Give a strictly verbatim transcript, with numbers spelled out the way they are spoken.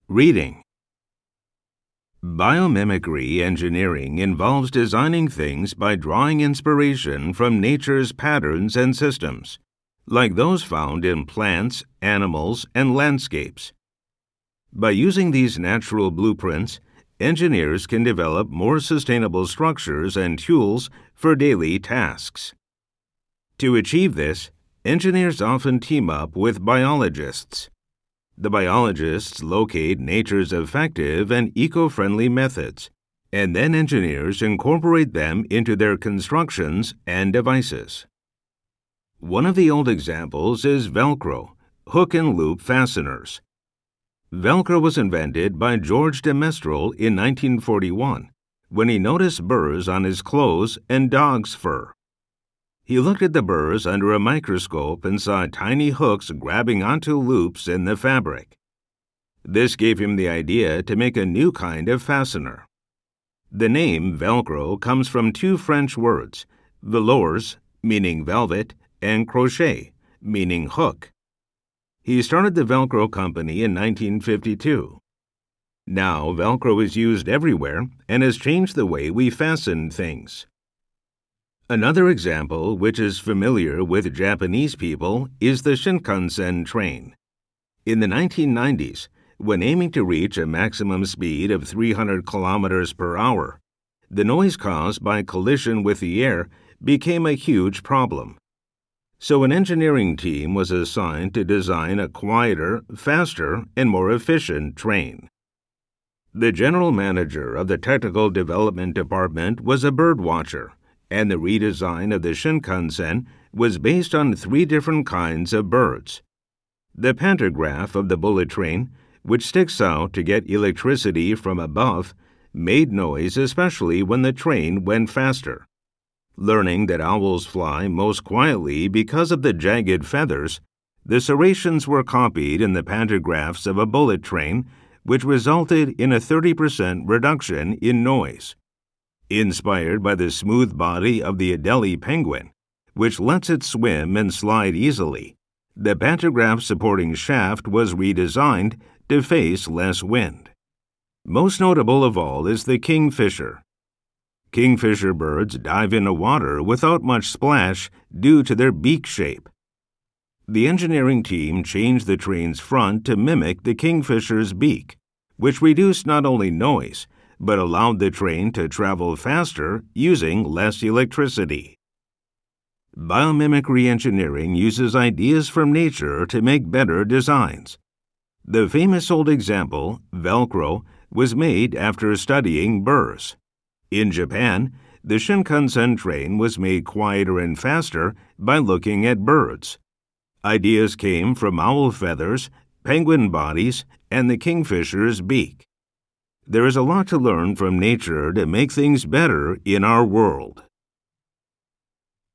Reading. Biomimicry engineering involves designing things by drawing inspiration from nature's patterns and systems, like those found in plants, animals, and landscapes. By using these natural blueprints, engineers can develop more sustainable structures and tools for daily tasks. To achieve this, engineers often team up with biologists. The biologists locate nature's effective and eco-friendly methods, and then engineers incorporate them into their constructions and devices. One of the old examples is Velcro, hook and loop fasteners. Velcro was invented by George de Mestral in nineteen forty-one, when he noticed burrs on his clothes and dog's fur. He looked at the burrs under a microscope and saw tiny hooks grabbing onto loops in the fabric. This gave him the idea to make a new kind of fastener. The name Velcro comes from two French words, velours, meaning velvet, and crochet, meaning hook. He started the Velcro company in nineteen fifty-two. Now, Velcro is used everywhere and has changed the way we fasten things. Another example, which is familiar with Japanese people, is the Shinkansen train. In the nineteen nineties, when aiming to reach a maximum speed of three hundred kilometers per hour, the noise caused by collision with the air became a huge problem. So an engineering team was assigned to design a quieter, faster, and more efficient train. The general manager of the technical development department was a bird watcher, and the redesign of the Shinkansen was based on three different kinds of birds. The pantograph of the bullet train, which sticks out to get electricity from above, made noise especially when the train went faster. Learning that owls fly most quietly because of the jagged feathers, the serrations were copied in the pantographs of a bullet train, which resulted in a thirty percent reduction in noise. Inspired by the smooth body of the Adelie penguin, which lets it swim and slide easily, the pantograph supporting shaft was redesigned to face less wind. Most notable of all is the kingfisher. Kingfisher birds dive into water without much splash due to their beak shape. The engineering team changed the train's front to mimic the kingfisher's beak, which reduced not only noise, but allowed the train to travel faster using less electricity. Biomimicry engineering uses ideas from nature to make better designs. The famous old example, Velcro, was made after studying burrs. In Japan, the Shinkansen train was made quieter and faster by looking at birds. Ideas came from owl feathers, penguin bodies, and the kingfisher's beak. There is a lot to learn from nature to make things better in our world.